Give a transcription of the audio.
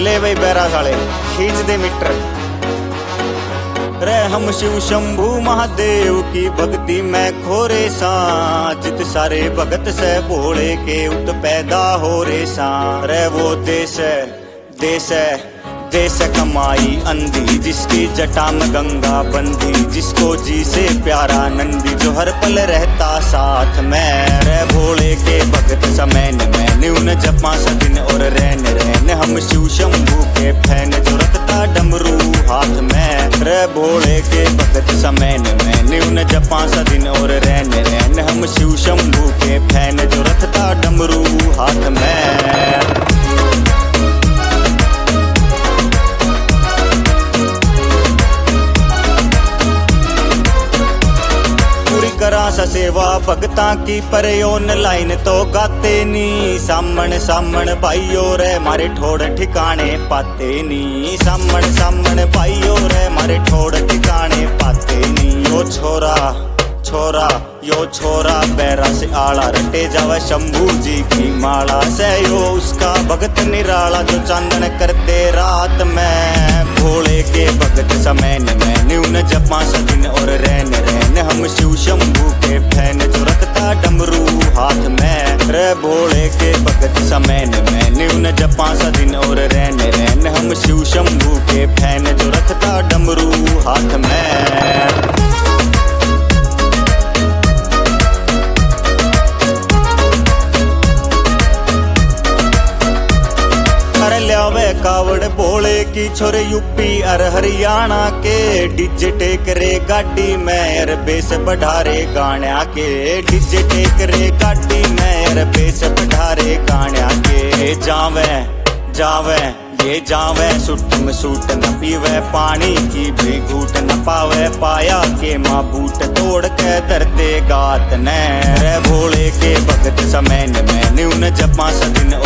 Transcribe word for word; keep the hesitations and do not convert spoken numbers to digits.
ले भाई बैरा साले खींच दे मीटर रे। हम शिव शंभु महादेव की भक्ति में खोरे सा, जित सारे भगत से भोले के उत पैदा हो रे सा रे। वो देश देश देश कमाई अंधी, जिसकी जटा में गंगा बंधी, जिसको जी से प्यारा नंदी, जो हर पल रहता साथ में रे। भोले के भगत समय में न्यून जपा सदिन और रैन रैन, हम शिव शंभु के फैन, जो रखता डमरू हाथ में रे। भोले के भगत समय में न्यून जपा सदिन और रैन रैन, हम शिव शंभु के फैन, जो रखता डमरू हाथ में। करा सा सेवा भगता की पर ऑनलाइन तो गाते नी, सामण सामण भाइयों रे मारे ठोड़ ठिकाने पाते नी, सामण सामण भाइयों रे मारे ठोड़ ठिकाने पाते नी। यो छोरा छोरा यो छोरा बैरा से आला, रटे जावे शंभू जी की माला से, यो उसका भगत निराला, जो चांदन करते रात में। भोले के भगत समय में न्यून जपा सदिन और रैन रैन, हम शिव शंभू के फैन, जो रखता डमरू हाथ में रे। भोले के भगत समय में न्यून जपा सदिन और रैन रैन, हम शिव शंभू के फैन, जो रखता डमरू हाथ में। ल्यावे कावड़ भोले की छोरे यूपी और हरियाणा के, डीजे टेक रे गाड़ी में और बेस बढ़ारे गाण्या के, डीजे टेक रे गाड़ी में और बेस बढ़ारे गाण्या के। जावे जावे ये जावे सूट में सूट न पीवे, पानी की भी घूट न पावे, पाया के माँ बूट तोड़ के धरते गात ने रे। भोले के भगत समय में न्यून जपा सदिन